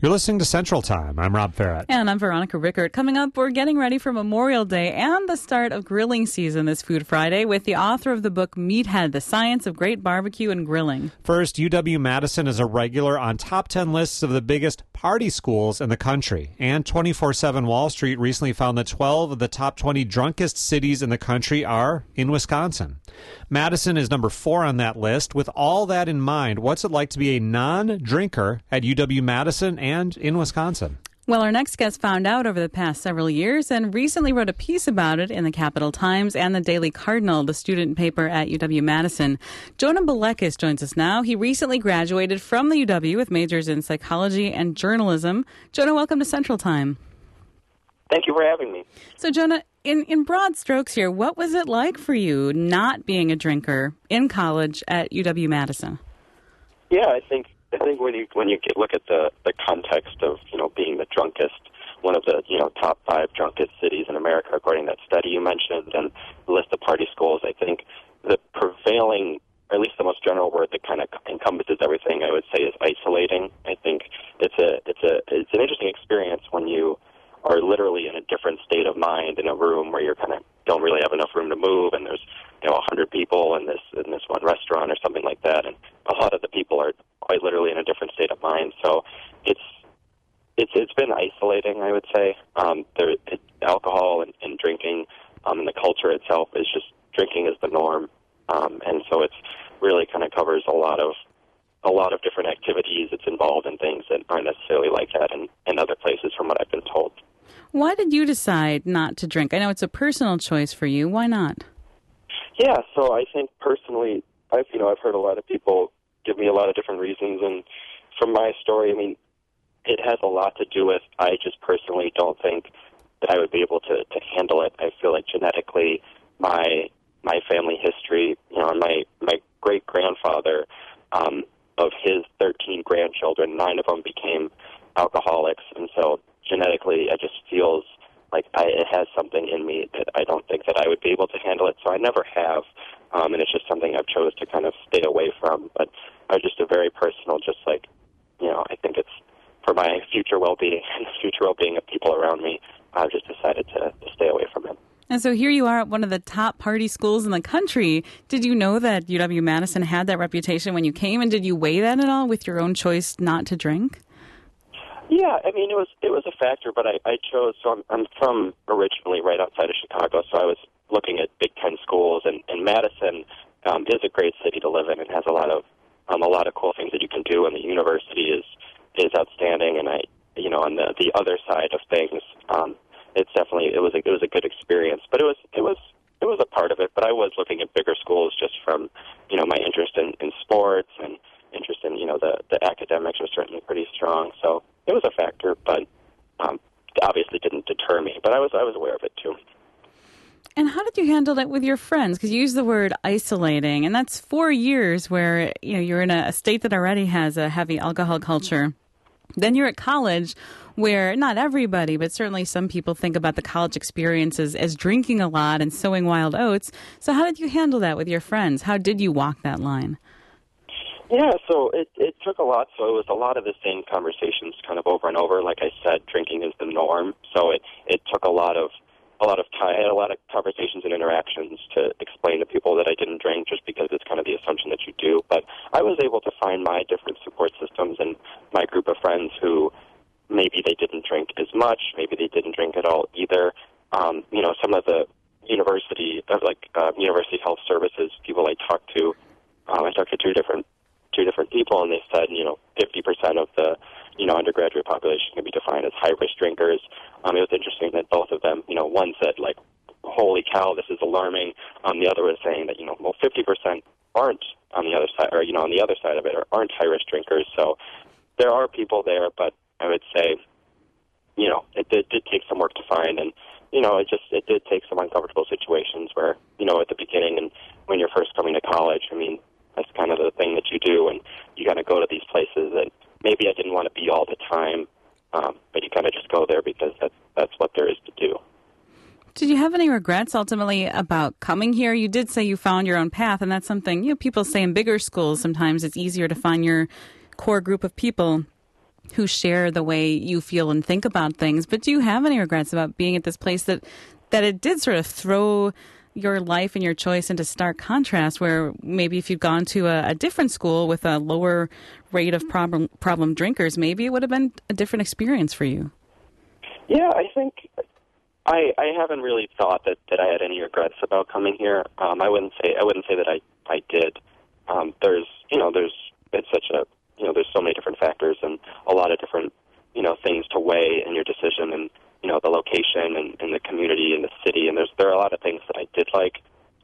You're listening to Central Time. I'm Rob Farrett. And I'm Veronica Rickert. Coming up, we're getting ready for Memorial Day and the start of grilling season this Food Friday with the author of the book Meathead, The Science of Great Barbecue and Grilling. First, UW-Madison is a regular on top 10 lists of the biggest party schools in the country. And 24/7 Wall Street recently found that 12 of the top 20 drunkest cities in the country are in Wisconsin. Madison is number 4 on that list. With all that in mind, what's it like to be a non-drinker at UW-Madison and in Wisconsin? Well, our next guest found out over the past several years and recently wrote a piece about it in the Capital Times and the Daily Cardinal, the student paper at UW-Madison. Jonah Balekis joins us now. He recently graduated from the UW with majors in psychology and journalism. Jonah, welcome to Central Time. Thank you for having me. So, Jonah, in broad strokes here, what was it like for you not being a drinker in college at UW-Madison? Yeah, I think when you look at the context of being the drunkest, one of the top 5 drunkest cities in America, according to that study you mentioned, and the list of party schools, I think the prevailing, or at least the most general word that kind of encompasses everything, I would say, is isolating. I think it's an interesting experience when you are literally in a different state of mind in a room where you're kind of don't really have enough room to move, and there's 100 people in this one restaurant or something like that, and a lot of the people are quite literally in a different state of mind. So it's been isolating, I would say. Alcohol and drinking, and the culture itself is just drinking is the norm, and so it's really kind of covers a lot of different activities. It's involved in things that aren't necessarily like that in other places, from what I've been told. Why did you decide not to drink? I know it's a personal choice for you. Why not? Yeah, so I think personally, I've heard a lot of people give me a lot of different reasons, and from my story, I mean, it has a lot to do with, I just personally don't think that I would be able to handle it. I feel like genetically, my family history, my great-grandfather, of his 13 grandchildren, 9 of them became alcoholics, and so genetically, it just feels like it has something in me that I don't think that I would be able to handle it, so I never have, and it's just something I've chose to kind of stay away from, but I'm just a very personal, just like, I think it's for my future well-being and the future well-being of people around me, I've just decided to stay away from it. And so here you are at one of the top party schools in the country. Did you know that UW-Madison had that reputation when you came, and did you weigh that at all with your own choice not to drink? Yeah, I mean, it was a factor, but I chose, so I'm from originally right outside of Chicago, so I was looking at Big Ten schools, and Madison is a great city to live in. It has a lot of cool things that you can do, and the university is outstanding, and on the other side of things, it's definitely, it was a good experience, but it was a part of it, but I was looking at bigger schools just from, my interest in sports and interest in, the academics were certainly pretty strong, so it was a factor, but obviously didn't deter me, but I was aware of it too. And how did you handle that with your friends? Because you use the word isolating, and that's 4 years where you're in a state that already has a heavy alcohol culture. Then you're at college where not everybody, but certainly some people think about the college experiences as drinking a lot and sowing wild oats. So how did you handle that with your friends? How did you walk that line? Yeah, so it took a lot. So it was a lot of the same conversations kind of over and over. Like I said, drinking is the norm. So it took a lot of time. I had a lot of conversations and interactions to explain to people that I didn't drink just because it's kind of the assumption that you do. But I was able to find my different support systems and my group of friends who maybe they didn't drink as much, maybe they didn't drink at all either. Some of the university health services people I talked to two different people, and they said 50% of the undergraduate population can be defined as high risk drinkers. It was interesting that both of them, one said like, "Holy cow, this is alarming." The other was saying that 50% aren't on the other side, or on the other side of it, or aren't high risk drinkers. So there are people there, but I would say it did take some work to find, and it did take some uncomfortable situations where at the beginning and when you're first coming to college, I mean, that's kind of the thing that you do, and you kind of go to these places that maybe I didn't want to be all the time, but you kind of just go there because that's what there is to do. Did you have any regrets ultimately about coming here? You did say you found your own path, and that's something people say in bigger schools sometimes it's easier to find your core group of people. who share the way you feel and think about things. But do you have any regrets about being at this place that it did sort of throw your life and your choice into stark contrast, where maybe if you'd gone to a different school with a lower rate of problem drinkers, maybe it would have been a different experience for you? Yeah, I think I haven't really thought that I had any regrets about coming here. I wouldn't say that I did. It's such a, there's so many different factors and a lot of different, things to weigh in your decision, and, the location and the community and the city. And there are a lot of things that I did like,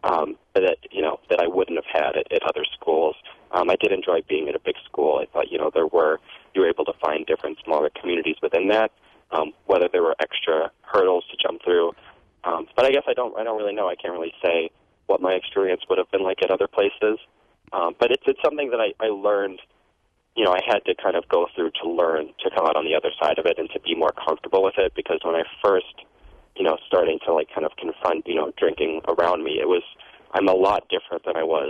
that I wouldn't have had at other schools. I did enjoy being at a big school. I thought, you were able to find different smaller communities within that, whether there were extra hurdles to jump through. But I guess I don't really know. I can't really say what my experience would have been like at other places. But it's something that I learned, I had to kind of go through to learn to come out on the other side of it and to be more comfortable with it, because when I first, starting to kind of confront, drinking around me, I'm a lot different than I was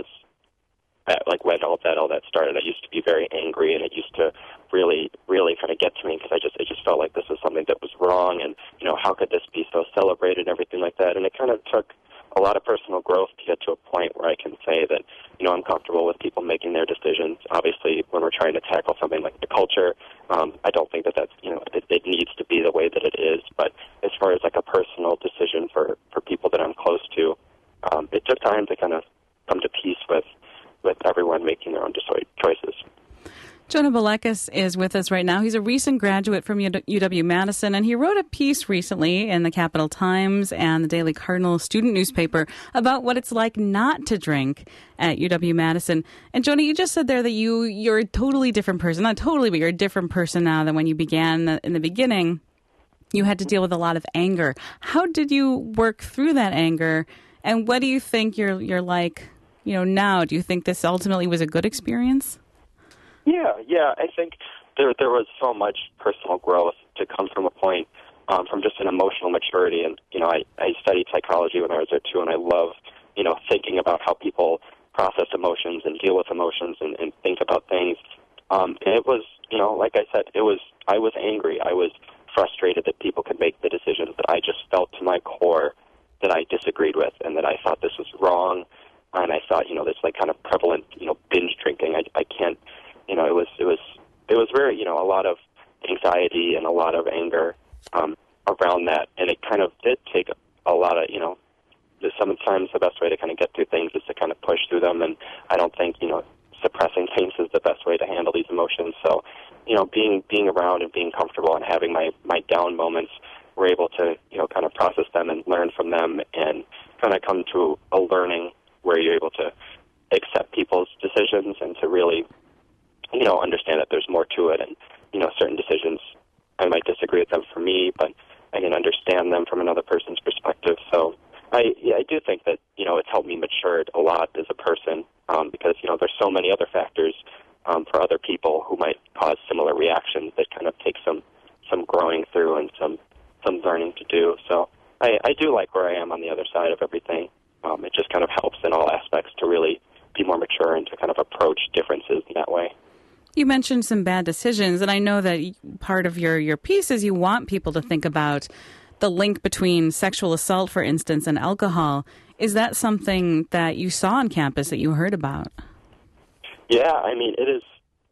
when all that started. I used to be very angry, and it used to really, really kind of get to me, because I just felt like this was something that was wrong, and, how could this be so celebrated and everything like that. And it kind of took a lot of personal growth to get to a point where I can say that, I'm comfortable with people making their decisions. Obviously, when we're trying to tackle something like the culture, I don't think that's, it needs to be the way that it is. But as far as a personal decision for people that I'm close to, it took time to kind of come to peace with everyone making their own choices. Jonah Balekis is with us right now. He's a recent graduate from UW-Madison, and he wrote a piece recently in the Capital Times and the Daily Cardinal student newspaper about what it's like not to drink at UW-Madison. And Jonah, you just said there that you're a totally different person. Not totally, but you're a different person now than when you began in the beginning. You had to deal with a lot of anger. How did you work through that anger, and what do you think you're like, now? Do you think this ultimately was a good experience? Yeah. I think there was so much personal growth to come from a point, from just an emotional maturity. And, I studied psychology when I was there too, and I love, thinking about how people process emotions and deal with emotions and think about things. And it was, like I said, I was angry. I was frustrated that people could make the decisions that I just felt to my core that I disagreed with, and that I thought this was wrong. And I thought, this kind of prevalent, binge drinking. I can't. It was very, a lot of anxiety and a lot of anger around that, and it kind of did take a lot of, sometimes the best way to kind of get through things is to kind of push through them, and I don't think, suppressing things is the best way to handle these emotions. So, being around and being comfortable and having my down moments, we're able to, kind of process them and learn from them, and kind of come to a learning where you're able to accept people's decisions and to really understand that there's more to it, and, certain decisions, I might disagree with them for me, but I can understand them from another person's perspective. So I do think that, it's helped me mature a lot as a person, because, there's so many other factors for other people who might cause similar reactions that kind of take some growing through and some learning to do. So I do like where I am on the other side of everything. It just kind of helps in all aspects to really be more mature and to kind of approach differences in that way. You mentioned some bad decisions, and I know that part of your piece is you want people to think about the link between sexual assault, for instance, and alcohol. Is that something that you saw on campus that you heard about? Yeah, I mean, it is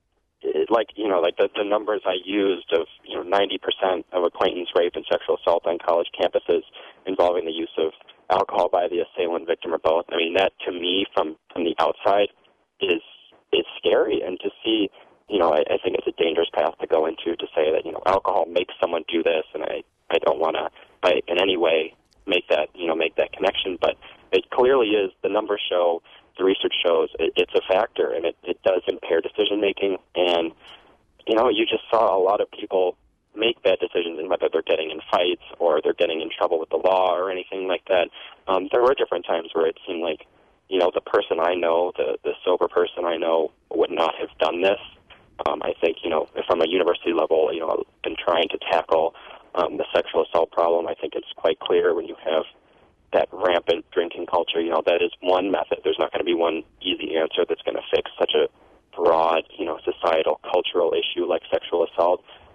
the numbers I used of 90% of acquaintance rape and sexual assault on college campuses involving the use of alcohol by the assailant, victim, or both. I mean, that to me from the outside is scary, and to see, I think it's a dangerous path to go into, to say that, alcohol makes someone do this, and I don't want to in any way make that connection, but it clearly is. The numbers show, the research shows it's a factor, and it does impair decision making, and you just saw a lot of people make bad decisions, and whether they're getting in fights or they're getting in trouble with the law or anything like that. There were different times where it seemed like, the person I know, the sober person I know, would not have done this. I think, from a university level, I've been trying to tackle the sexual assault problem. I think it's quite clear when you have that rampant drinking culture, that is one method. There's not going to be one easy answer that's going to fix such a broad, societal, cultural issue like sexual assault.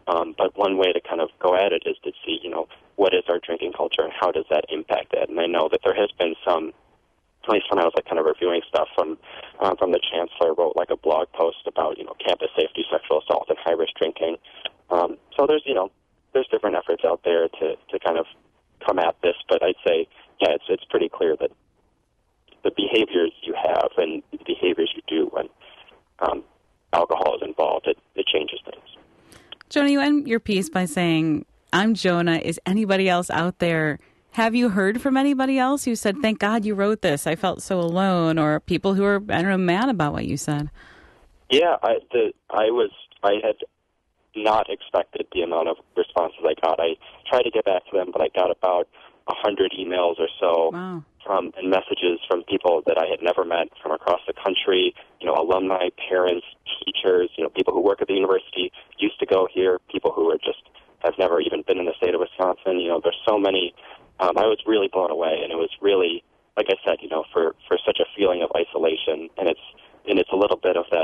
one way to kind of go at it is to see, what is our drinking culture and how does that impact it? And I know that there has been some, at least when I was kind of reviewing stuff from the chancellor, wrote a blog post about campus safety, sexual assault, and high risk drinking. So there's different efforts out there to kind of come at this, but I'd say it's pretty clear that the behaviors you have and the behaviors you do when alcohol is involved, it changes things. Jonah, you end your piece by saying, "I'm Jonah. Is anybody else out there?" Have you heard from anybody else who said, "Thank God you wrote this. I felt so alone," or people who are, mad about what you said? Yeah, I had not expected the amount of responses I got. I tried to get back to them, but I got about 100 emails or so. Wow. And messages from people that I had never met from across the country, alumni, parents, teachers, people who work at the university, used to go here, people who have never even been in the state of Wisconsin. There's so many. I was really blown away, and it was really, like I said, for such a feeling of isolation, and it's a little bit of that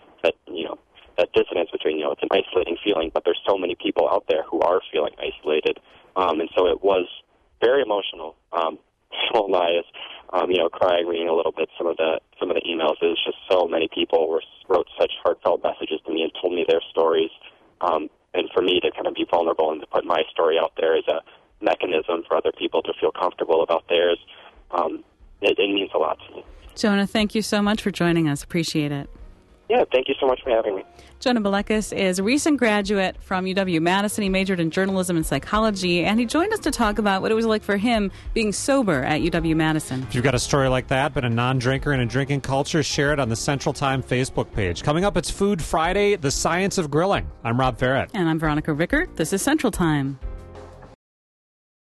dissonance between, it's an isolating feeling, but there's so many people out there who are feeling isolated, and so it was very emotional. Won't lie, crying, reading a little bit some of the emails. It was just so many people wrote such heartfelt messages to me and told me their stories, and for me to kind of be vulnerable and to put my story out there as a mechanism for other people to feel comfortable about theirs, it means a lot to me. Jonah, thank you so much for joining us. Appreciate it. Yeah, thank you so much for having me. Jonah Belekas is a recent graduate from UW-Madison. He majored in journalism and psychology, and he joined us to talk about what it was like for him being sober at UW-Madison. If you've got a story like that, but a non-drinker in a drinking culture, share it on the Central Time Facebook page. Coming up, it's Food Friday, the science of grilling. I'm Rob Farrett. And I'm Veronica Rickert. This is Central Time.